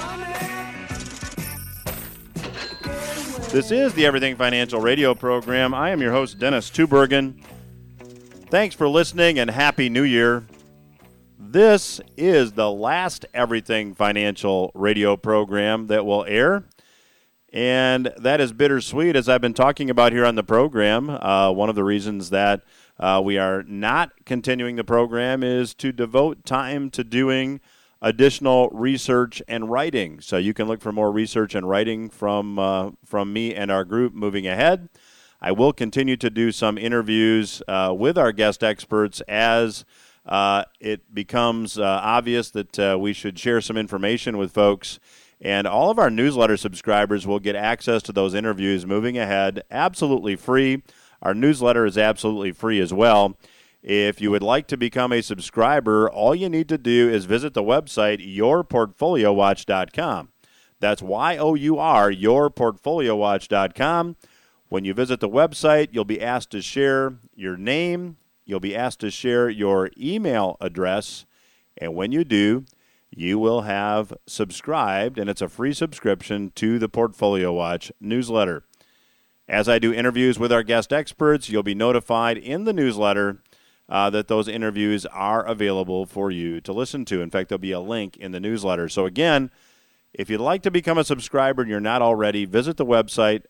This is the Everything Financial Radio Program. I am your host, Dennis Tubbergen. Thanks for listening and Happy New Year. This is the last Everything Financial Radio Program that will air, and that is bittersweet, as I've been talking about here on the program. One of the reasons that we are not continuing the program is to devote time to doing additional research and writing. So you can look for more research and writing from me and our group moving ahead. I will continue to do some interviews with our guest experts as it becomes obvious that we should share some information with folks. And all of our newsletter subscribers will get access to those interviews moving ahead, absolutely free. Our newsletter is absolutely free as well. If you would like to become a subscriber, all you need to do is visit the website, yourportfoliowatch.com. That's Y-O-U-R, yourportfoliowatch.com. When you visit the website, you'll be asked to share your name, you'll be asked to share your email address, and when you do, you will have subscribed, and it's a free subscription to the Portfolio Watch newsletter. As I do interviews with our guest experts, you'll be notified in the newsletter that those interviews are available for you to listen to. In fact, there'll be a link in the newsletter. So again, if you'd like to become a subscriber and you're not already, visit the website,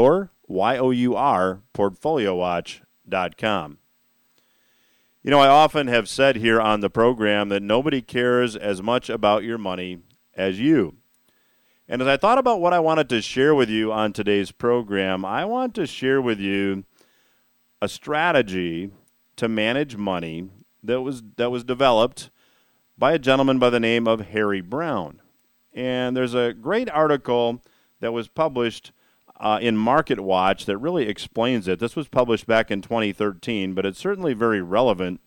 portfoliowatch.com. You know, I often have said here on the program that nobody cares as much about your money as you. And as I thought about what I wanted to share with you on today's program, I want to share with you a strategy to manage money that was developed by a gentleman by the name of Harry Browne. And there's a great article that was published in Market Watch that really explains it. This was published back in 2013, but it's certainly very relevant.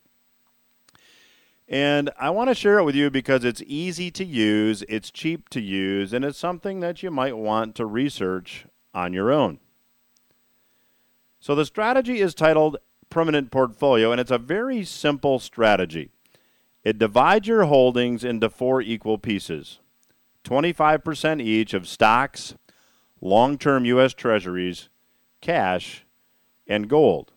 And I want to share it with you because it's easy to use, it's cheap to use, and it's something that you might want to research on your own. So the strategy is titled Permanent Portfolio, and it's a very simple strategy. It divides your holdings into 4 equal pieces, 25% each of stocks, long-term U.S. Treasuries, cash, and gold.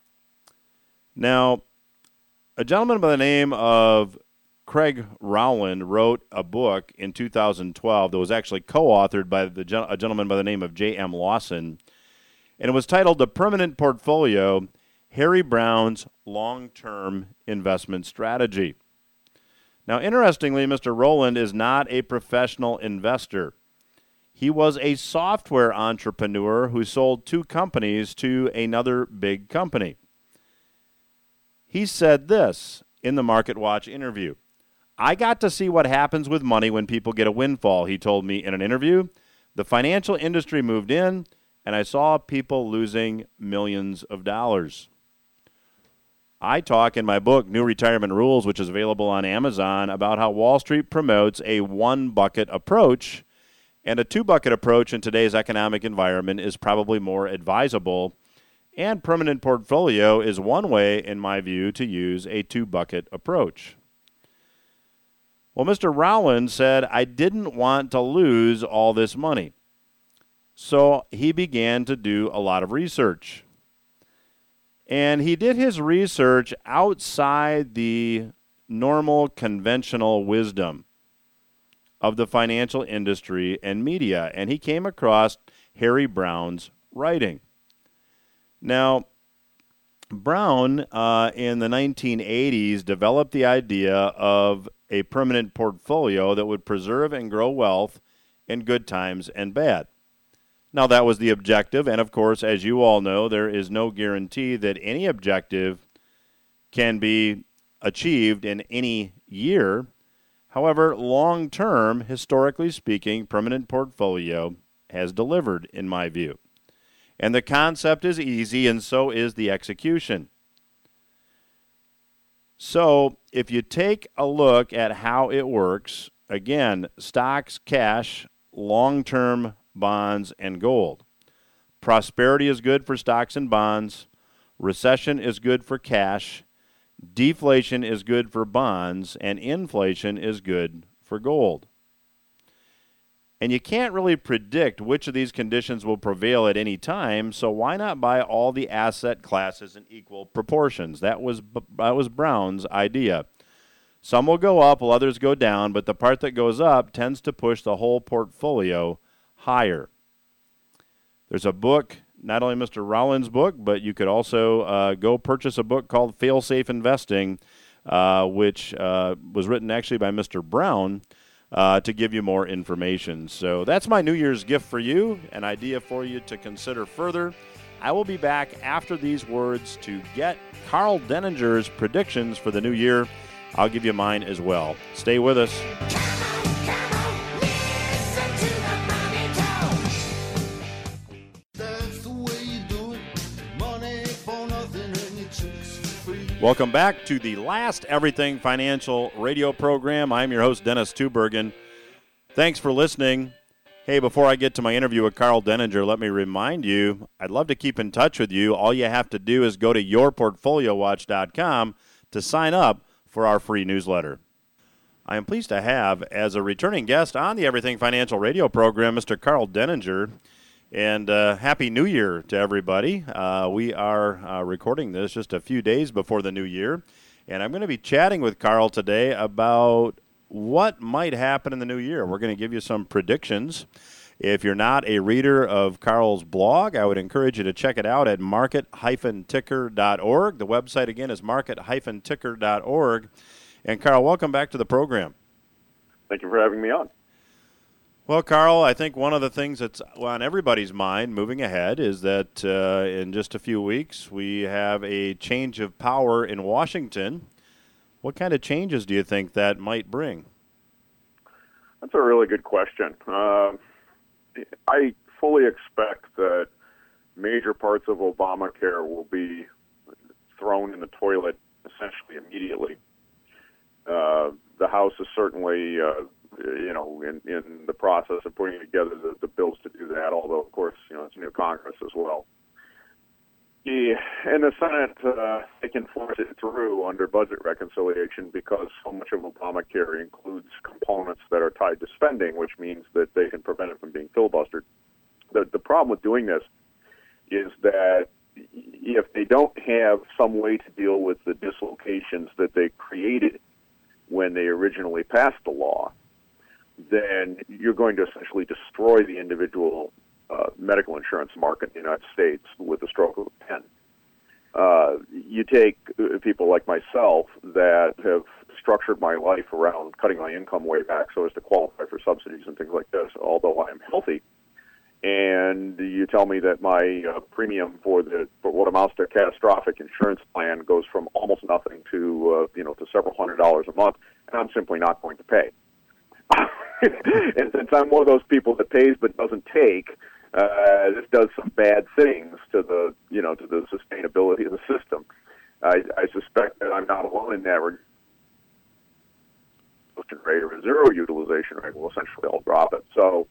Now, a gentleman by the name of Craig Rowland wrote a book in 2012 that was actually co-authored by a gentleman by the name of J.M. Lawson, and it was titled The Permanent Portfolio, Harry Browne's Long-Term Investment Strategy. Now, interestingly, Mr. Rowland is not a professional investor. He was a software entrepreneur who sold 2 companies to another big company. He said this in the Market Watch interview. I got to see what happens with money when people get a windfall, he told me in an interview. The financial industry moved in, and I saw people losing millions of dollars. I talk in my book, New Retirement Rules, which is available on Amazon, about how Wall Street promotes a 1-bucket approach, and a 2-bucket approach in today's economic environment is probably more advisable, and permanent portfolio is one way, in my view, to use a 2-bucket approach. Well, Mr. Rowland said, I didn't want to lose all this money, so he began to do a lot of research. And he did his research outside the normal conventional wisdom of the financial industry and media, and he came across Harry Browne's writing. Now, Browne in the 1980s developed the idea of a permanent portfolio that would preserve and grow wealth in good times and bad. Now, that was the objective, and of course, as you all know, there is no guarantee that any objective can be achieved in any year. However, long-term, historically speaking, permanent portfolio has delivered, in my view. And the concept is easy, and so is the execution. So, if you take a look at how it works, again, stocks, cash, long-term bonds, and gold. Prosperity is good for stocks and bonds. Recession is good for cash. Deflation is good for bonds. And inflation is good for gold. And you can't really predict which of these conditions will prevail at any time, so why not buy all the asset classes in equal proportions? That was Brown's idea. Some will go up while others go down, but the part that goes up tends to push the whole portfolio higher. There's a book, not only Mr. Rollins' book, but you could also go purchase a book called Fail-Safe Investing, which was written actually by Mr. Brown, to give you more information. So that's my New Year's gift for you, an idea for you to consider further. I will be back after these words to get Carl Denninger's predictions for the new year. I'll give you mine as well. Stay with us. Welcome back to the last Everything Financial radio program. I'm your host, Dennis Tubbergen. Thanks for listening. Hey, before I get to my interview with Carl Denninger, let me remind you, I'd love to keep in touch with you. All you have to do is go to yourportfoliowatch.com to sign up for our free newsletter. I am pleased to have, as a returning guest on the Everything Financial radio program, Mr. Carl Denninger. And Happy New Year to everybody. We are recording this just a few days before the new year. And I'm going to be chatting with Carl today about what might happen in the new year. We're going to give you some predictions. If you're not a reader of Carl's blog, I would encourage you to check it out at market-ticker.org. The website, again, is market-ticker.org. And Carl, welcome back to the program. Thank you for having me on. Well, Carl, I think one of the things that's on everybody's mind moving ahead is that in just a few weeks we have a change of power in Washington. What kind of changes do you think that might bring? That's a really good question. I fully expect that major parts of Obamacare will be thrown in the toilet essentially immediately. The House is certainly in the process of putting together the bills to do that, although, of course, it's a new Congress as well. And the Senate, they can force it through under budget reconciliation because so much of Obamacare includes components that are tied to spending, which means that they can prevent it from being filibustered. The problem with doing this is that if they don't have some way to deal with the dislocations that they created when they originally passed the law, then you're going to essentially destroy the individual medical insurance market in the United States with the stroke of a pen. You take people like myself that have structured my life around cutting my income way back so as to qualify for subsidies and things like this, although I am healthy, and you tell me that my premium for what amounts to a catastrophic insurance plan goes from almost nothing to to several $100s a month, and I'm simply not going to pay. And since I'm one of those people that pays but doesn't take, this does some bad things to the sustainability of the system. I suspect that I'm not alone in that regard. Rate or a zero utilization rate will essentially all drop it. So,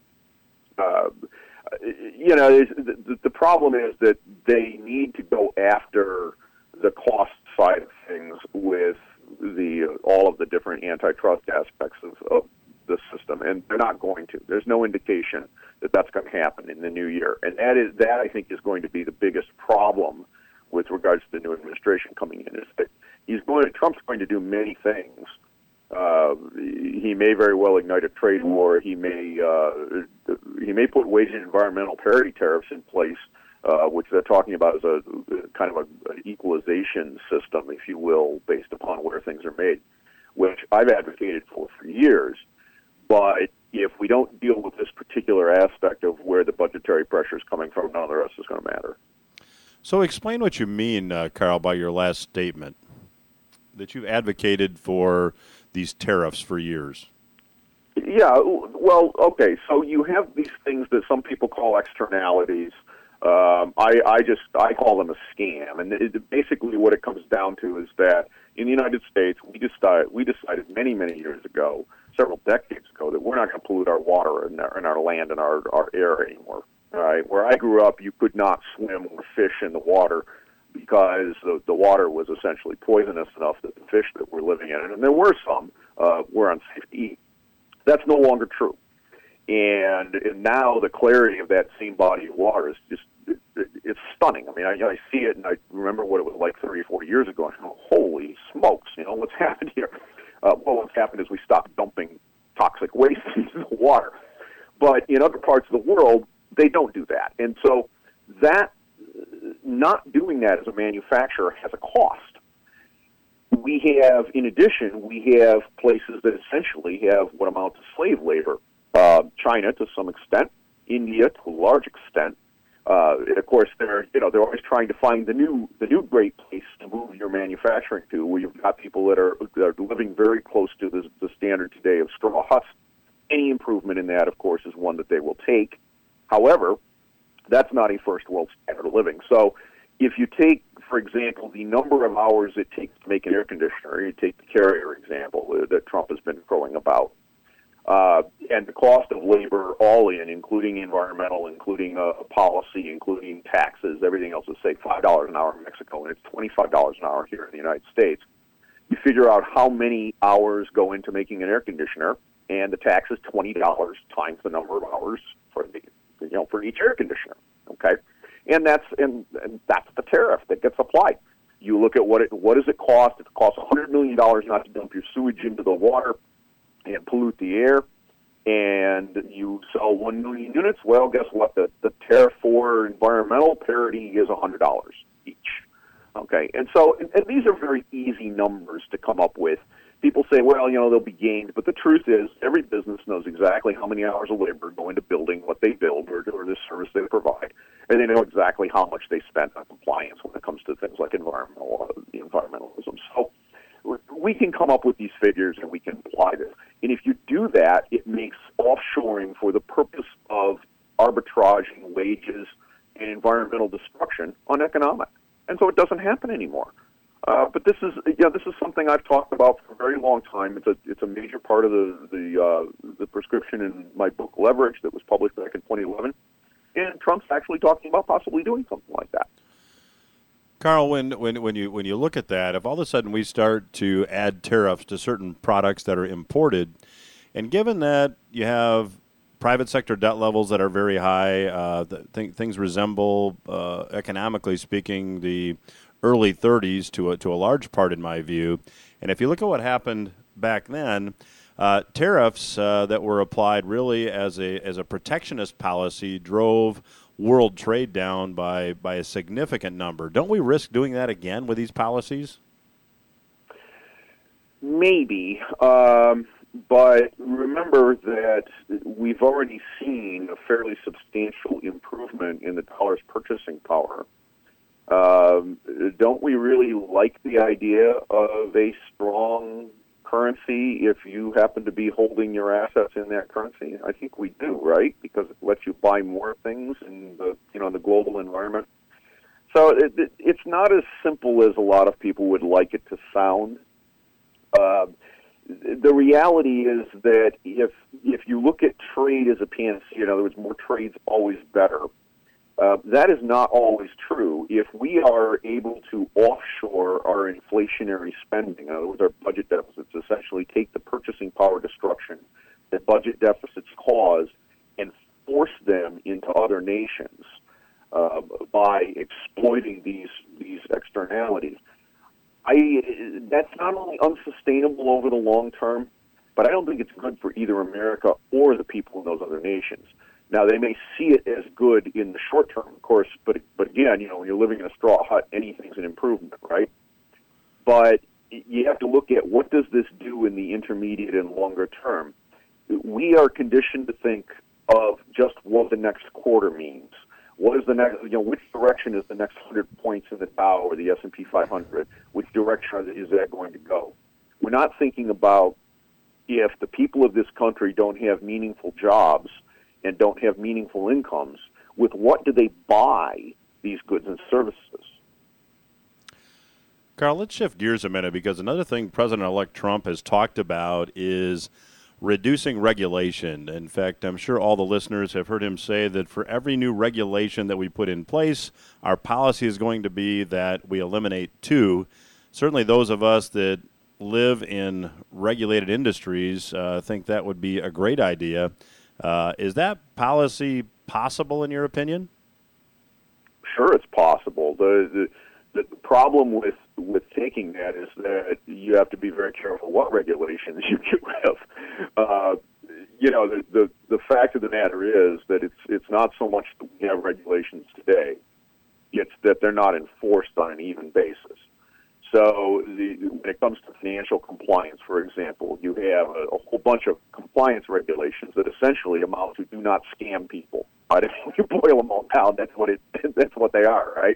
the problem is that they need to go after the cost side of things with all of the different antitrust aspects of the system, and they're not going to. There's no indication that that's going to happen in the new year, and that I think is going to be the biggest problem with regards to the new administration coming in. Is that Trump's going to do many things. He may very well ignite a trade war. He may put wage and environmental parity tariffs in place, which they're talking about as a kind of an equalization system, if you will, based upon where things are made, which I've advocated for years. But if we don't deal with this particular aspect of where the budgetary pressure is coming from, none of the rest is going to matter. So explain what you mean, Carl, by your last statement, that you've advocated for these tariffs for years. Yeah, well, okay, so you have these things that some people call externalities. I call them a scam, and basically what it comes down to is that in the United States, we decided many, many years ago, several decades ago, that we're not going to pollute our water and our land and our air anymore. Right? Where I grew up, you could not swim or fish in the water because the water was essentially poisonous enough that the fish that were living in it, and there were some, were unsafe to eat. That's no longer true. And now the clarity of that same body of water is just, it's stunning. I mean, I see it, and I remember what it was like 30 or 40 years ago, and holy smokes, what's happened here? Well, what's happened is we stopped dumping toxic waste into the water. But in other parts of the world, they don't do that. And so that, not doing that as a manufacturer has a cost. In addition, we have places that essentially have what amount to slave labor. China to some extent, India to a large extent. And of course, they're always trying to find the new great place to move your manufacturing to, where you've got people that are living very close to the standard today of straw huts. Any improvement in that, of course, is one that they will take. However, that's not a first world standard of living. So if you take, for example, the number of hours it takes to make an air conditioner, you take the Carrier example that Trump has been crowing about, and the cost of labor all in, including environmental, including policy, including taxes, everything else is, say, $5 an hour in Mexico, and it's $25 an hour here in the United States. You figure out how many hours go into making an air conditioner, and the tax is $20 times the number of hours for each air conditioner. Okay, and that's the tariff that gets applied. You look at what does it cost? It costs $100 million not to dump your sewage into the water and pollute the air, and you sell 1 million units. Well, guess what? The tariff for environmental parity is $100 each. Okay, and so and these are very easy numbers to come up with. People say, well, they'll be gained, but the truth is, every business knows exactly how many hours of labor go into building what they build or the service they provide, and they know exactly how much they spend on compliance when it comes to things like environmentalism. So we can come up with these figures and we can apply this. And if you do that, it makes offshoring for the purpose of arbitraging wages and environmental destruction uneconomic. And so it doesn't happen anymore. But this is something I've talked about for a very long time. It's a major part of the prescription in my book Leverage that was published back in 2011. And Trump's actually talking about possibly doing something like that. Carl, when you look at that, if all of a sudden we start to add tariffs to certain products that are imported, and given that you have private sector debt levels that are very high, things resemble, economically speaking, the early 30s to a large part, in my view. And if you look at what happened back then, tariffs that were applied really as a protectionist policy drove world trade down by a significant number. Don't we risk doing that again with these policies? Maybe, but remember that we've already seen a fairly substantial improvement in the dollar's purchasing power. Don't we really like the idea of a strong currency if you happen to be holding your assets in that currency? I think we do, right? Because it lets you buy more things in the global environment. So it's not as simple as a lot of people would like it to sound. The reality is that if you look at trade as a panacea, in other words, more trade's always better. That is not always true. If we are able to offshore our inflationary spending, in other words, our budget deficits, essentially take the purchasing power destruction that budget deficits cause and force them into other nations by exploiting these externalities, that's not only unsustainable over the long term, but I don't think it's good for either America or the people in those other nations. Now, they may see it as good in the short term, of course, but again, when you're living in a straw hut, anything's an improvement, right? But you have to look at what does this do in the intermediate and longer term. We are conditioned to think of just what the next quarter means. What is the next? Which direction is the next 100 points in the Dow or the S&P 500? Which direction is that going to go? We're not thinking about if the people of this country don't have meaningful jobs and don't have meaningful incomes, with what do they buy these goods and services? Carl, let's shift gears a minute, because another thing President-elect Trump has talked about is reducing regulation. In fact, I'm sure all the listeners have heard him say that for every new regulation that we put in place, our policy is going to be that we eliminate two. Certainly those of us that live in regulated industries think that would be a great idea. Is that policy possible in your opinion? Sure, it's possible. The problem with taking that is that you have to be very careful what regulations you get rid of. The fact of the matter is that it's not so much that we have regulations today; it's that they're not enforced on an even basis. So when it comes to financial compliance, for example, you have a whole bunch of compliance regulations that essentially amount to do not scam people. Right? If you boil them all down, that's what they are, right?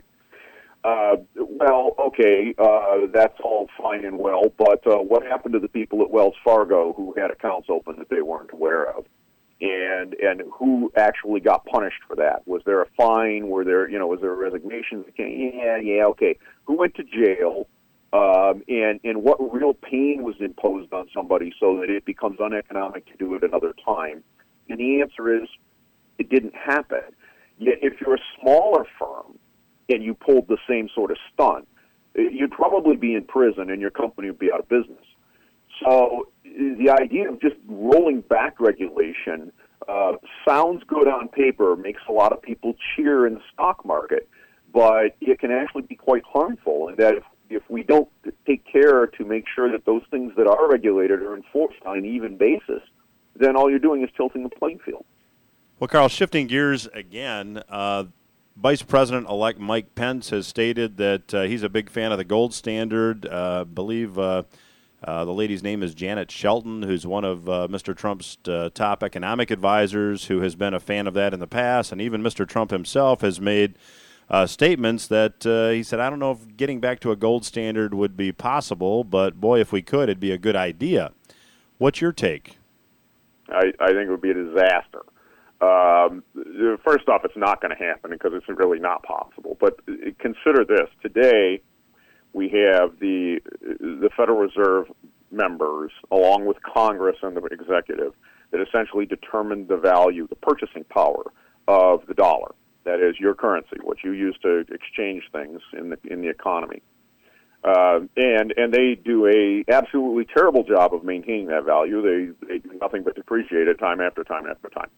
That's all fine and well, but what happened to the people at Wells Fargo who had accounts open that they weren't aware of? And who actually got punished for that? Was there a fine? Was there a resignation? Okay. Who went to jail? And what real pain was imposed on somebody so that it becomes uneconomic to do it another time? And the answer is, it didn't happen. Yet if you're a smaller firm and you pulled the same sort of stunt, you'd probably be in prison and your company would be out of business. So the idea of just rolling back regulation sounds good on paper, makes a lot of people cheer in the stock market, but it can actually be quite harmful. And that if we don't take care to make sure that those things that are regulated are enforced on an even basis, then all you're doing is tilting the playing field. Well, Carl, shifting gears again, Vice President-elect Mike Pence has stated that he's a big fan of the gold standard. I believe the lady's name is Janet Shelton, who's one of Mr. Trump's top economic advisors, who has been a fan of that in the past. And even Mr. Trump himself has made statements that he said, I don't know if getting back to a gold standard would be possible, but boy, if we could, it'd be a good idea. What's your take? I think it would be a disaster. First off, it's not going to happen because it's really not possible. But consider this. Today, we have the Federal Reserve members, along with Congress and the executive, that essentially determine the value, the purchasing power of the dollar. That is your currency, what you use to exchange things in the economy. And they do a absolutely terrible job of maintaining that value. They do nothing but depreciate it time after time after time.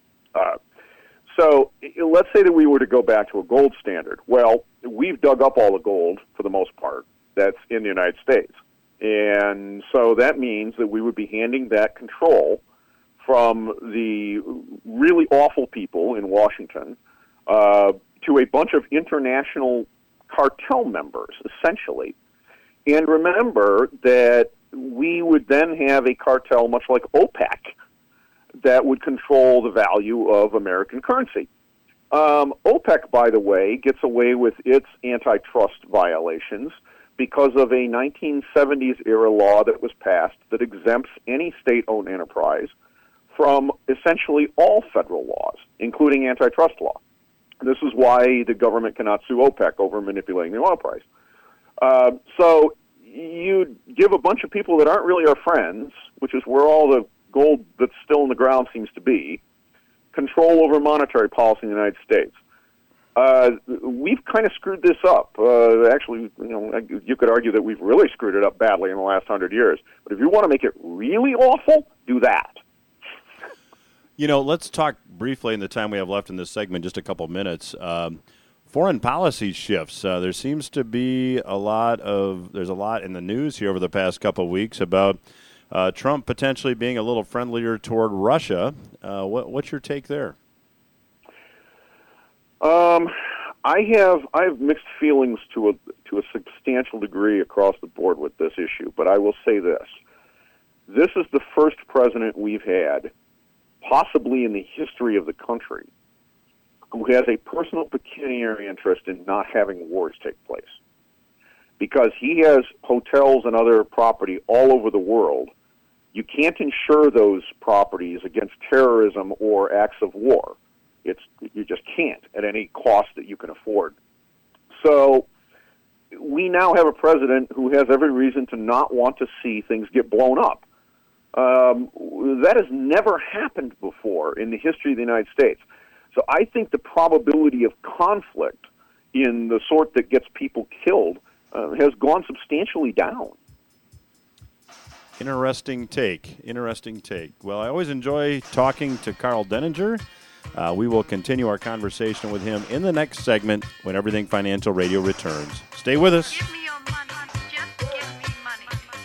So let's say that we were to go back to a gold standard. Well, we've dug up all the gold, for the most part, that's in the United States. And so that means that we would be handing that control from the really awful people in Washington to a bunch of international cartel members, essentially. And remember that we would then have a cartel much like OPEC that would control the value of American currency. OPEC, by the way, gets away with its antitrust violations because of a 1970s-era law that was passed that exempts any state-owned enterprise from essentially all federal laws, including antitrust law. This is why the government cannot sue OPEC over manipulating the oil price. So you give a bunch of people that aren't really our friends, which is where all the gold that's still in the ground seems to be, control over monetary policy in the United States. We've kind of screwed this up. Actually, you could argue that we've really screwed it up badly in the last 100 years. But if you want to make it really awful, do that. Let's talk briefly in the time we have left in this segment, just a couple minutes. Foreign policy shifts. There seems to be there's a lot in the news here over the past couple of weeks about Trump potentially being a little friendlier toward Russia. What's your take there? I have mixed feelings to a substantial degree across the board with this issue, but I will say this. This is the first president we've had, possibly in the history of the country, who has a personal pecuniary interest in not having wars take place. Because he has hotels and other property all over the world. You can't insure those properties against terrorism or acts of war. You just can't at any cost that you can afford. So we now have a president who has every reason to not want to see things get blown up. That has never happened before in the history of the United States. So I think the probability of conflict in the sort that gets people killed has gone substantially down. Interesting take. Well, I always enjoy talking to Carl Denninger. We will continue our conversation with him in the next segment when Everything Financial Radio returns. Stay with us. Give me your money. Just give me money.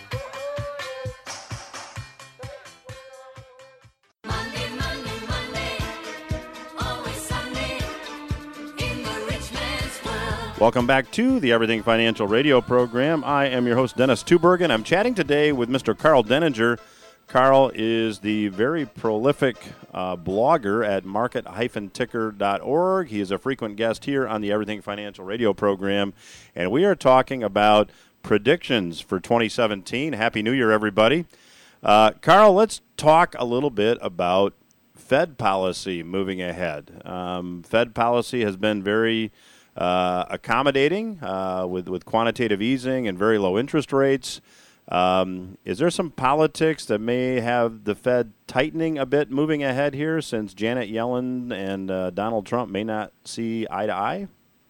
Monday, always Sunday, in the rich man's world. Welcome back to the Everything Financial Radio program. I am your host, Dennis Tubergen. I'm chatting today with Mr. Carl Denninger. Carl is the very prolific blogger at market-ticker.org. He is a frequent guest here on the Everything Financial Radio program, and we are talking about predictions for 2017. Happy New Year, everybody. Carl, let's talk a little bit about Fed policy moving ahead. Fed policy has been very accommodating with quantitative easing and very low interest rates. Is there some politics that may have the Fed tightening a bit moving ahead here, since Janet Yellen and Donald Trump may not see eye to eye?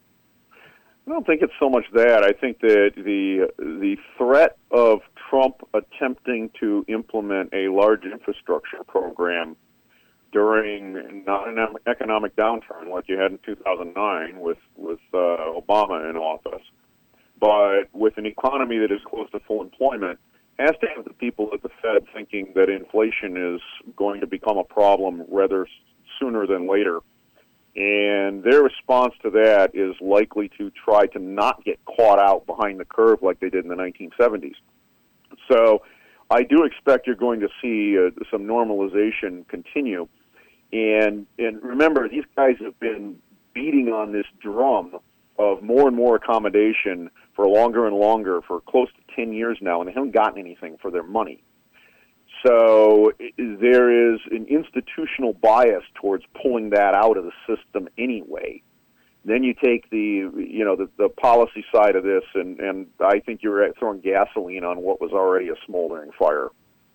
I don't think it's so much that. I think that the threat of Trump attempting to implement a large infrastructure program during not an economic downturn like you had in 2009 with Obama in office, but with an economy that is close to full employment, has to have the people at the Fed thinking that inflation is going to become a problem rather sooner than later. And their response to that is likely to try to not get caught out behind the curve like they did in the 1970s. So I do expect you're going to see some normalization continue. And remember, these guys have been beating on this drum of more and more accommodation for longer and longer for close to 10 years now, and they haven't gotten anything for their money. So there is an institutional bias towards pulling that out of the system anyway. Then you take the policy side of this, and I think you're throwing gasoline on what was already a smoldering fire.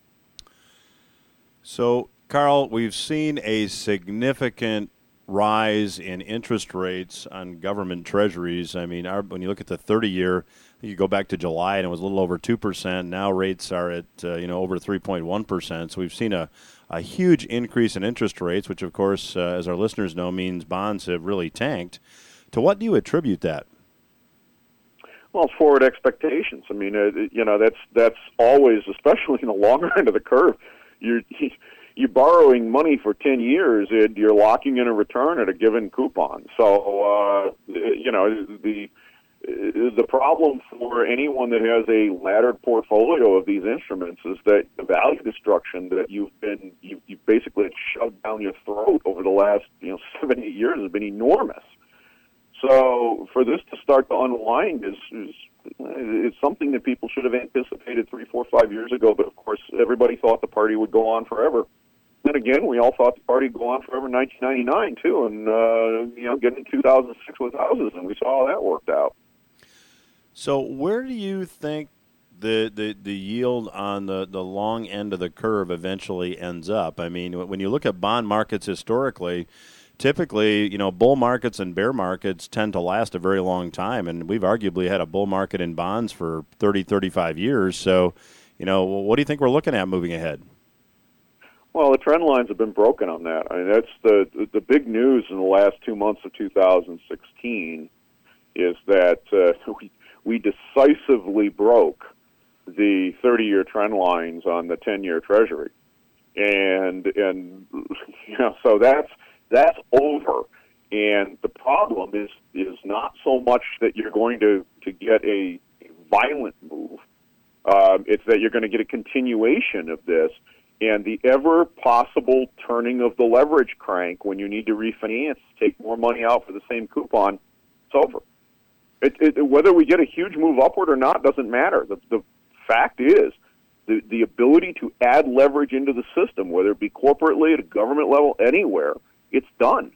So, Carl, we've seen a significant rise in interest rates on government treasuries. I mean, when you look at the 30-year, you go back to July and it was a little over 2%. Now rates are at over 3.1%. So we've seen a huge increase in interest rates, which of course, as our listeners know, means bonds have really tanked. To what do you attribute that? Well, forward expectations. I mean, that's always, especially in the longer end of the curve, you're borrowing money for 10 years, and you're locking in a return at a given coupon. So, the problem for anyone that has a laddered portfolio of these instruments is that the value destruction that you've basically shoved down your throat over the last 7-8 years has been enormous. So for this to start to unwind is something that people should have anticipated 3, 4, 5 years ago. But of course, everybody thought the party would go on forever. Then again, we all thought the party would go on forever in 1999 too, and getting in 2006 with houses, and we saw how that worked out. So where do you think the yield on the long end of the curve eventually ends up? I mean, when you look at bond markets historically, typically, bull markets and bear markets tend to last a very long time, and we've arguably had a bull market in bonds for 30, 35 years. So, what do you think we're looking at moving ahead? Well, the trend lines have been broken on that. I mean, that's the big news in the last 2 months of 2016 is that we decisively broke the 30-year trend lines on the 10-year Treasury, and so that's over. And the problem is not so much that you're going to get a violent move. It's that you're going to get a continuation of this, and the ever possible turning of the leverage crank when you need to refinance, take more money out for the same coupon. It's over. Whether we get a huge move upward or not doesn't matter. The fact is, the ability to add leverage into the system, whether it be corporately, at a government level, anywhere, it's done.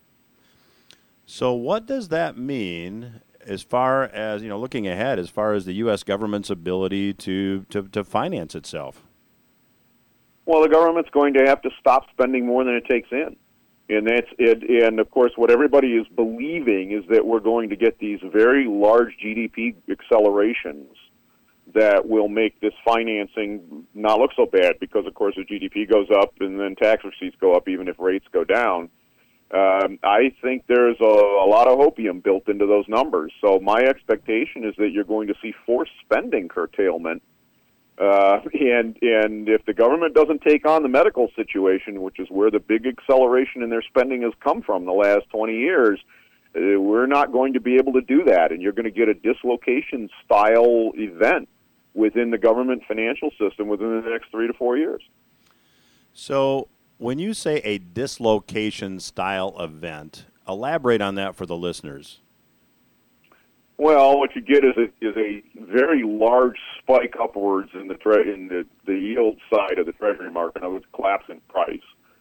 So what does that mean as far as, looking ahead, as far as the U.S. government's ability to finance itself? Well, the government's going to have to stop spending more than it takes in. And that's it. And of course, what everybody is believing is that we're going to get these very large GDP accelerations that will make this financing not look so bad because, of course, the GDP goes up and then tax receipts go up even if rates go down. I think there's a lot of hopium built into those numbers. So my expectation is that you're going to see forced spending curtailment. And if the government doesn't take on the medical situation, which is where the big acceleration in their spending has come from the last 20 years, we're not going to be able to do that. And you're going to get a dislocation-style event within the government financial system within the next 3 to 4 years. So when you say a dislocation-style event, elaborate on that for the listeners. Well, what you get is a very large spike upwards in the yield side of the Treasury market. In other words, collapse in price,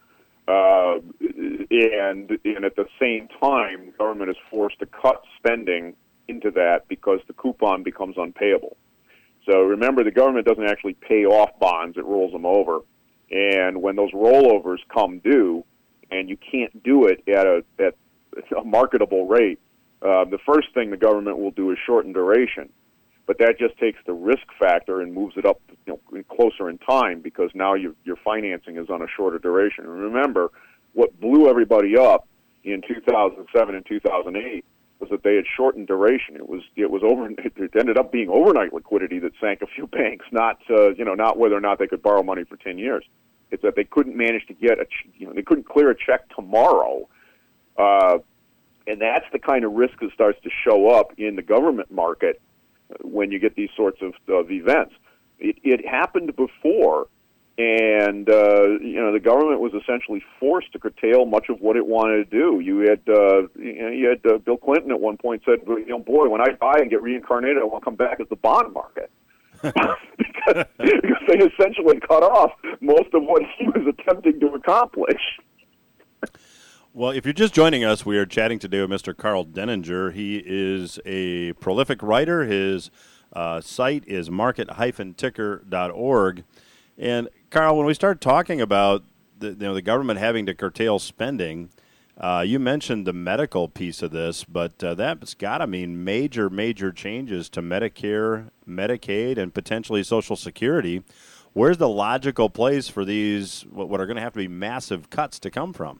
and at the same time, government is forced to cut spending into that because the coupon becomes unpayable. So remember, the government doesn't actually pay off bonds; it rolls them over. And when those rollovers come due, and you can't do it at a marketable rate, the first thing the government will do is shorten duration, but that just takes the risk factor and moves it up, closer in time because now your financing is on a shorter duration. And remember, what blew everybody up in 2007 and 2008 was that they had shortened duration. It ended up being overnight liquidity that sank a few banks, not whether or not they could borrow money for 10 years. It's that they couldn't manage to they couldn't clear a check tomorrow. And that's the kind of risk that starts to show up in the government market when you get these sorts of events. It happened before, and the government was essentially forced to curtail much of what it wanted to do. You had Bill Clinton at one point said, "Boy, when I die and get reincarnated, I want to come back as the bond market." because they essentially cut off most of what he was attempting to accomplish. Well, if you're just joining us, we are chatting today with Mr. Karl Denninger. He is a prolific writer. His site is market-ticker.org. And, Karl, when we start talking about the government having to curtail spending, you mentioned the medical piece of this, but that's got to mean major, major changes to Medicare, Medicaid, and potentially Social Security. Where's the logical place for these, what are going to have to be massive cuts to come from?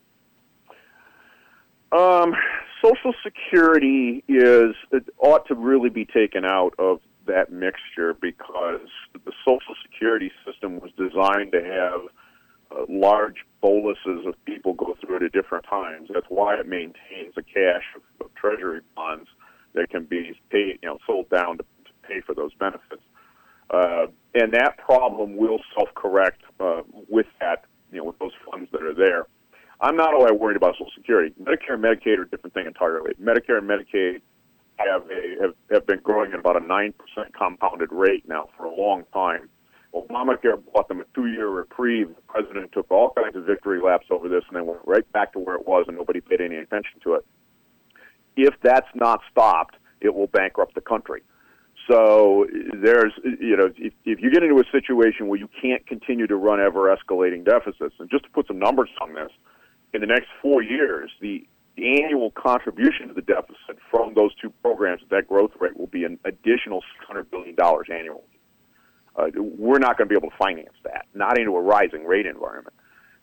Social Security ought to really be taken out of that mixture because the Social Security system was designed to have large boluses of people go through it at different times. That's why it maintains a cache of Treasury bonds that can be paid, sold down to pay for those benefits. And that problem will self-correct with that, with those funds that are there. I'm not all that worried about Social Security. Medicare and Medicaid are a different thing entirely. Medicare and Medicaid have been growing at about a 9% compounded rate now for a long time. Obamacare bought them a 2-year reprieve. The president took all kinds of victory laps over this and then went right back to where it was, and nobody paid any attention to it. If that's not stopped, it will bankrupt the country. So there's, if you get into a situation where you can't continue to run ever-escalating deficits, and just to put some numbers on this, in the next 4 years, the annual contribution to the deficit from those two programs at that growth rate will be an additional $600 billion annually. We're not going to be able to finance that, not into a rising rate environment.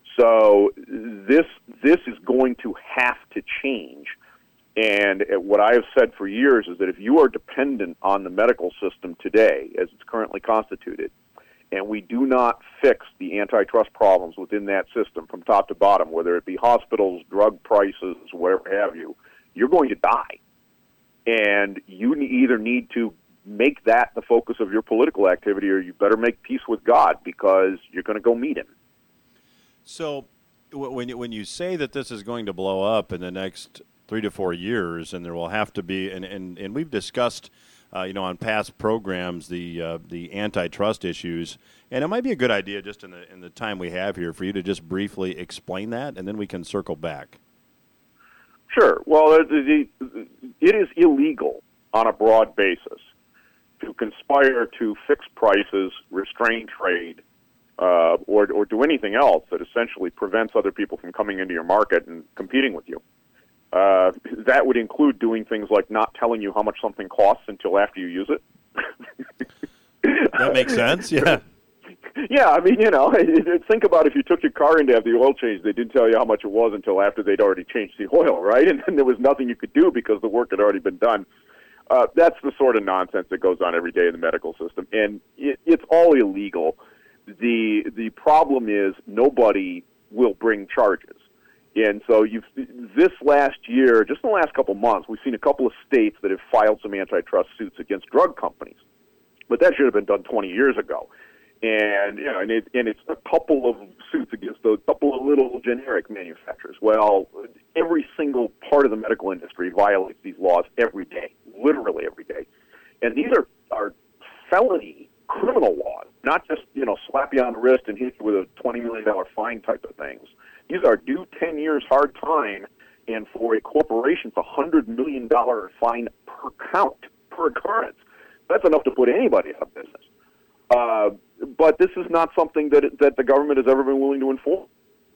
So this is going to have to change. And what I have said for years is that if you are dependent on the medical system today, as it's currently constituted, and we do not fix the antitrust problems within that system from top to bottom, whether it be hospitals, drug prices, whatever have you, you're going to die. And you either need to make that the focus of your political activity, or you better make peace with God because you're going to go meet him. So when you say that this is going to blow up in the next 3 to 4 years, and there will have to be, and we've discussed on past programs, the antitrust issues, and it might be a good idea just in the time we have here for you to just briefly explain that, and then we can circle back. Sure. Well, it is illegal on a broad basis to conspire to fix prices, restrain trade, or do anything else that essentially prevents other people from coming into your market and competing with you. That would include doing things like not telling you how much something costs until after you use it. That makes sense. Yeah. Yeah, I mean, think about if you took your car in to have the oil changed, they didn't tell you how much it was until after they'd already changed the oil, right? And then there was nothing you could do because the work had already been done. That's the sort of nonsense that goes on every day in the medical system, and it's all illegal. The problem is nobody will bring charges. And so this last year, just in the last couple months, we've seen a couple of states that have filed some antitrust suits against drug companies. But that should have been done 20 years ago. And it's a couple of suits against a couple of little generic manufacturers. Well, every single part of the medical industry violates these laws every day, literally every day. And these are felony criminal laws, not just slap you on the wrist and hit you with a $20 million fine type of things. These are due 10 years hard time, and for a corporation, it's a $100 million fine per count, per occurrence. That's enough to put anybody out of business. But this is not something that the government has ever been willing to enforce.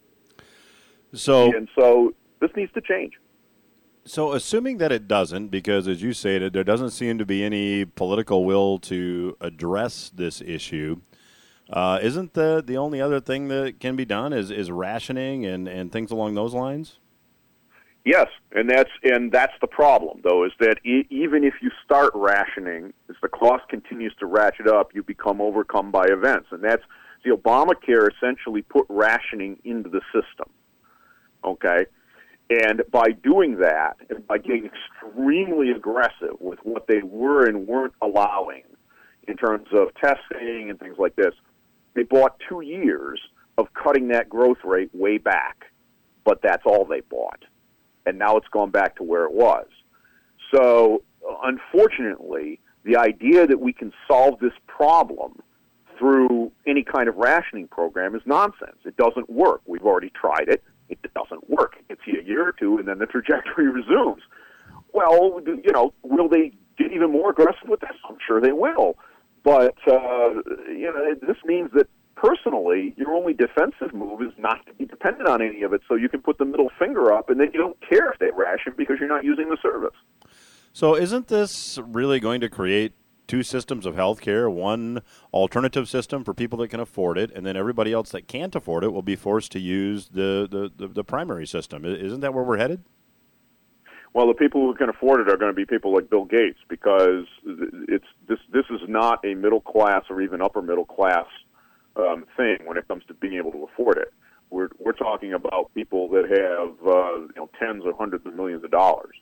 So this needs to change. So assuming that it doesn't, because as you say, there doesn't seem to be any political will to address this issue, isn't the only other thing that can be done is rationing and things along those lines? Yes, and that's the problem, though, is that even if you start rationing, as the cost continues to ratchet up, you become overcome by events. And that's the Obamacare essentially put rationing into the system, okay? And by doing that, and by getting extremely aggressive with what they were and weren't allowing in terms of testing and things like this, they bought 2 years of cutting that growth rate way back, but that's all they bought. And now it's gone back to where it was. So, unfortunately, the idea that we can solve this problem through any kind of rationing program is nonsense. It doesn't work. We've already tried it. It doesn't work. It gets you a year or two, and then the trajectory resumes. Well, will they get even more aggressive with this? I'm sure they will. But, this means that personally, your only defensive move is not to be dependent on any of it, so you can put the middle finger up, and then you don't care if they ration because you're not using the service. So isn't this really going to create two systems of health care, one alternative system for people that can afford it, and then everybody else that can't afford it will be forced to use the primary system? Isn't that where we're headed? Well, the people who can afford it are going to be people like Bill Gates, because this is not a middle class or even upper middle class thing when it comes to being able to afford it. We're talking about people that have tens or hundreds of millions of dollars.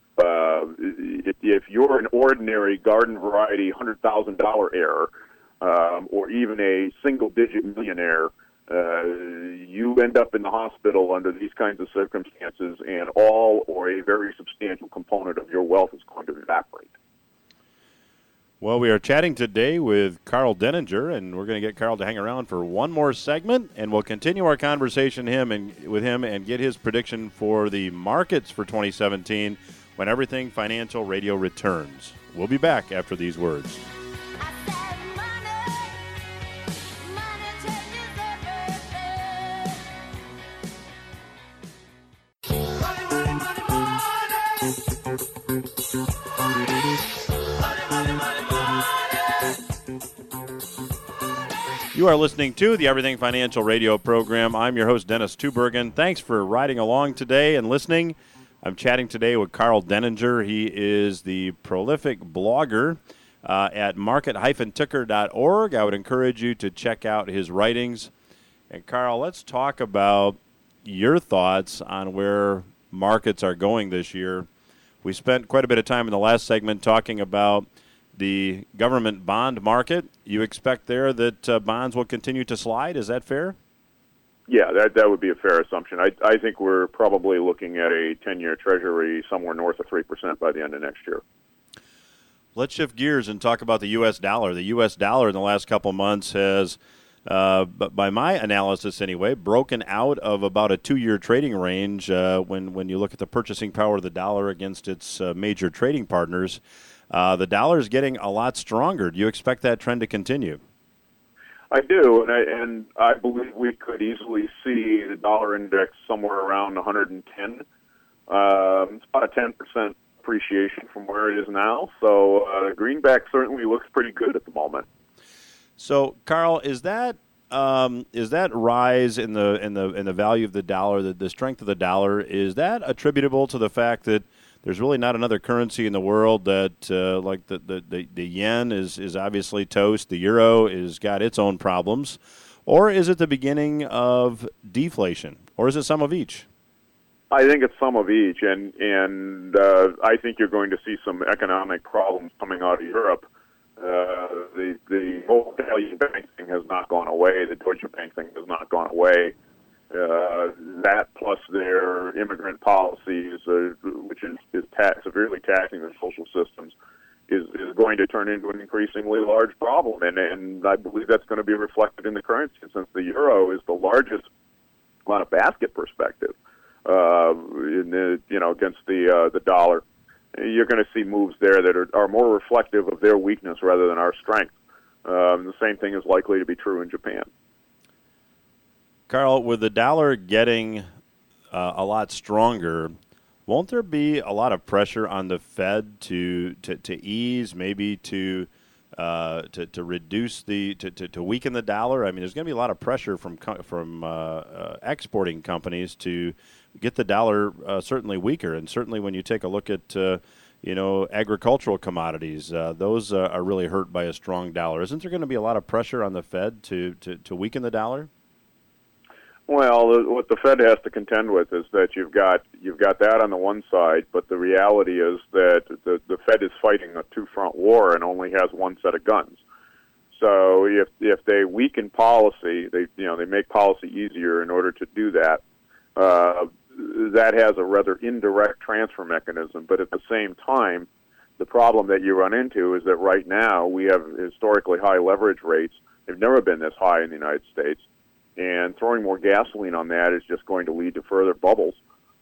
If you're an ordinary garden variety $100,000 heir, or even a single digit millionaire, you end up in the hospital under these kinds of circumstances, and all or a very substantial component of your wealth is going to evaporate. Well, we are chatting today with Karl Denninger, and we're going to get Karl to hang around for one more segment, and we'll continue our conversation with him and get his prediction for the markets for 2017 when Everything Financial Radio returns. We'll be back after these words. You are listening to the Everything Financial Radio program. I'm your host, Dennis Tubbergen. Thanks for riding along today and listening. I'm chatting today with Karl Denninger. He is the prolific blogger at market-ticker.org. I would encourage you to check out his writings. And, Karl, let's talk about your thoughts on where markets are going this year. We spent quite a bit of time in the last segment talking about the government bond market. You expect there that bonds will continue to slide. Is that fair? Yeah, that would be a fair assumption. I think we're probably looking at a 10-year Treasury somewhere north of 3% by the end of next year. Let's shift gears and talk about the U.S. dollar. The U.S. dollar in the last couple months has, by my analysis anyway, broken out of about a 2-year trading range when you look at the purchasing power of the dollar against its major trading partners. The dollar is getting a lot stronger. Do you expect that trend to continue? I do, and I believe we could easily see the dollar index somewhere around 110. It's about a 10% appreciation from where it is now. So the greenback certainly looks pretty good at the moment. So, Carl, is that rise in the value of the dollar, the strength of the dollar, is that attributable to the fact that there's really not another currency in the world that like the yen is obviously toast, the euro is got its own problems, or is it the beginning of deflation, or is it some of each? I think it's some of each, and I think you're going to see some economic problems coming out of Europe. The whole Italian bank thing has not gone away. The Deutsche Bank thing has not gone away. That plus their immigrant policies, which is severely taxing their social systems, is going to turn into an increasingly large problem. And I believe that's going to be reflected in the currency, since the euro is the largest on a basket perspective against the dollar. You're going to see moves there that are more reflective of their weakness rather than our strength. The same thing is likely to be true in Japan. Carl, with the dollar getting a lot stronger, won't there be a lot of pressure on the Fed to ease, maybe to reduce to weaken the dollar? I mean, there's going to be a lot of pressure from exporting companies to get the dollar certainly weaker, and certainly when you take a look at agricultural commodities, those are really hurt by a strong dollar. Isn't there going to be a lot of pressure on the Fed to weaken the dollar? Well, what the Fed has to contend with is that you've got that on the one side, but the reality is that the Fed is fighting a two-front war and only has one set of guns. So if they weaken policy, they make policy easier in order to do that. That has a rather indirect transfer mechanism, but at the same time, the problem that you run into is that right now we have historically high leverage rates. They've never been this high in the United States. And throwing more gasoline on that is just going to lead to further bubbles,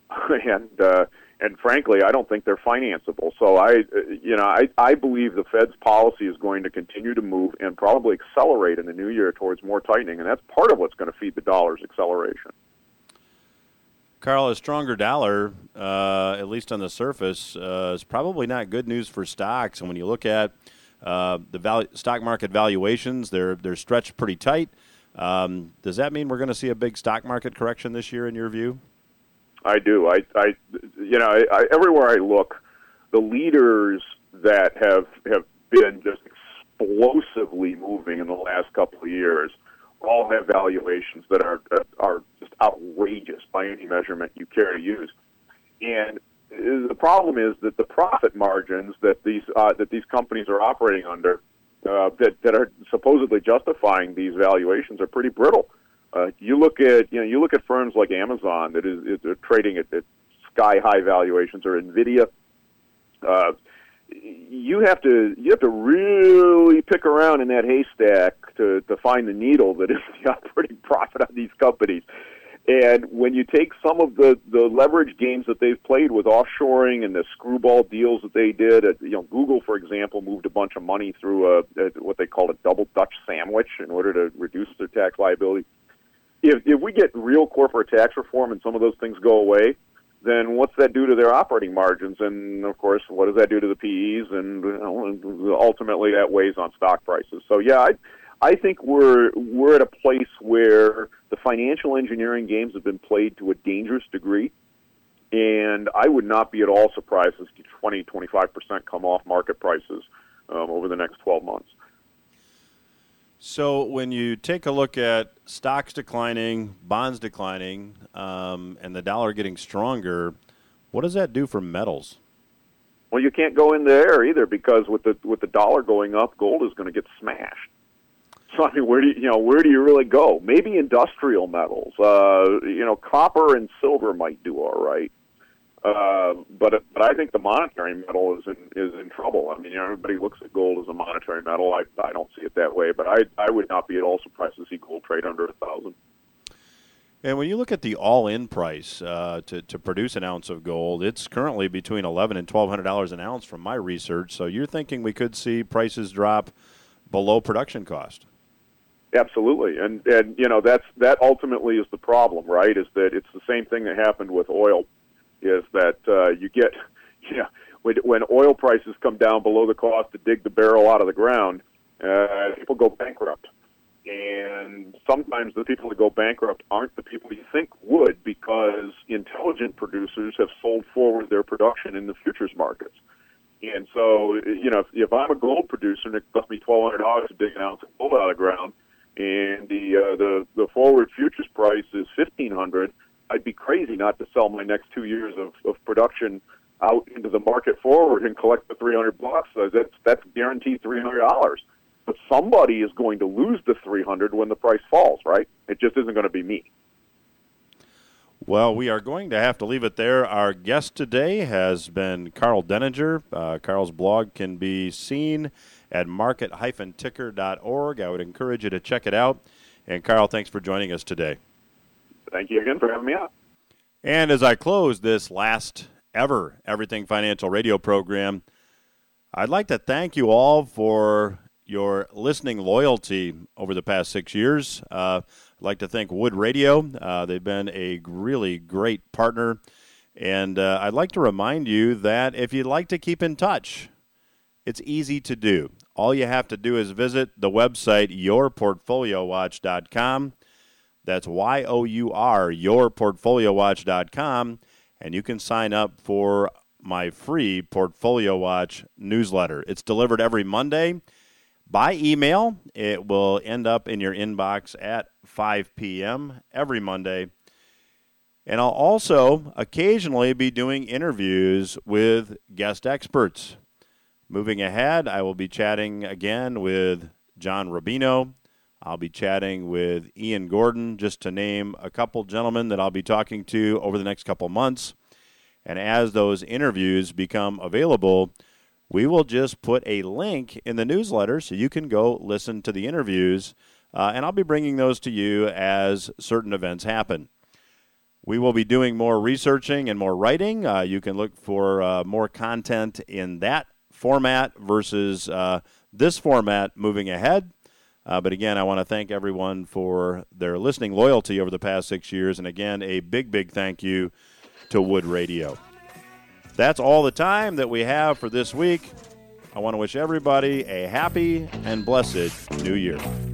and frankly, I don't think they're financeable. So I believe the Fed's policy is going to continue to move and probably accelerate in the new year towards more tightening, and that's part of what's going to feed the dollar's acceleration. Carl, a stronger dollar, at least on the surface, is probably not good news for stocks. And when you look at stock market valuations, they're stretched pretty tight. Does that mean we're going to see a big stock market correction this year, in your view? I do. Everywhere I look, the leaders that have been just explosively moving in the last couple of years all have valuations that are just outrageous by any measurement you care to use. And the problem is that the profit margins that these companies are operating under, that are supposedly justifying these valuations, are pretty brittle. You look at firms like Amazon that is trading at sky high valuations, or Nvidia. You have to really pick around in that haystack to find the needle that is the operating profit on these companies. And when you take some of the leverage games that they've played with offshoring and the screwball deals that they did, Google, for example, moved a bunch of money through what they called a double Dutch sandwich in order to reduce their tax liability. If we get real corporate tax reform and some of those things go away, then what's that do to their operating margins? And, of course, what does that do to the PEs? And ultimately that weighs on stock prices. So, yeah, I think we're at a place where the financial engineering games have been played to a dangerous degree, and I would not be at all surprised to see 20-25% come off market prices over the next 12 months. So when you take a look at stocks declining, bonds declining, and the dollar getting stronger, what does that do for metals? Well, you can't go in there either, because with the dollar going up, gold is going to get smashed. So I mean, where do you really go? Maybe industrial metals. Copper and silver might do all right. But I think the monetary metal is in trouble. I mean, everybody looks at gold as a monetary metal. I don't see it that way, but I would not be at all surprised to see gold trade under 1,000. And when you look at the all-in price to produce an ounce of gold, it's currently between $1,100 and $1,200 an ounce from my research. So you're thinking we could see prices drop below production cost? Absolutely, and that ultimately is the problem, right? Is that it's the same thing that happened with oil. Is that you get, when oil prices come down below the cost to dig the barrel out of the ground, people go bankrupt. And sometimes the people that go bankrupt aren't the people you think would, because intelligent producers have sold forward their production in the futures markets. And so, if I'm a gold producer and it costs me $1,200 to dig an ounce of gold out of the ground, and the forward futures price is $1,500, I'd be crazy not to sell my next 2 years of production out into the market forward and collect the $300. So that's guaranteed $300. But somebody is going to lose the $300 when the price falls, right? It just isn't going to be me. Well, we are going to have to leave it there. Our guest today has been Carl Denninger. Carl's blog can be seen at market-ticker.org. I would encourage you to check it out. And, Carl, thanks for joining us today. Thank you again for having me on. And as I close this last ever Everything Financial radio program, I'd like to thank you all for your listening loyalty over the past 6 years. I'd like to thank Wood Radio. They've been a really great partner. And I'd like to remind you that if you'd like to keep in touch, it's easy to do. All you have to do is visit the website, yourportfoliowatch.com. That's Y-O-U-R, yourportfoliowatch.com. And you can sign up for my free Portfolio Watch newsletter. It's delivered every Monday by email. It will end up in your inbox at 5 p.m. every Monday. And I'll also occasionally be doing interviews with guest experts. Moving ahead, I will be chatting again with John Rubino. I'll be chatting with Ian Gordon, just to name a couple gentlemen that I'll be talking to over the next couple months. And as those interviews become available, we will just put a link in the newsletter so you can go listen to the interviews, and I'll be bringing those to you as certain events happen. We will be doing more researching and more writing. You can look for more content in that format versus this format moving ahead. But again, I want to thank everyone for their listening loyalty over the past 6 years, and again, a big, big thank you to Wood Radio. That's all the time that we have for this week. I want to wish everybody a happy and blessed New Year.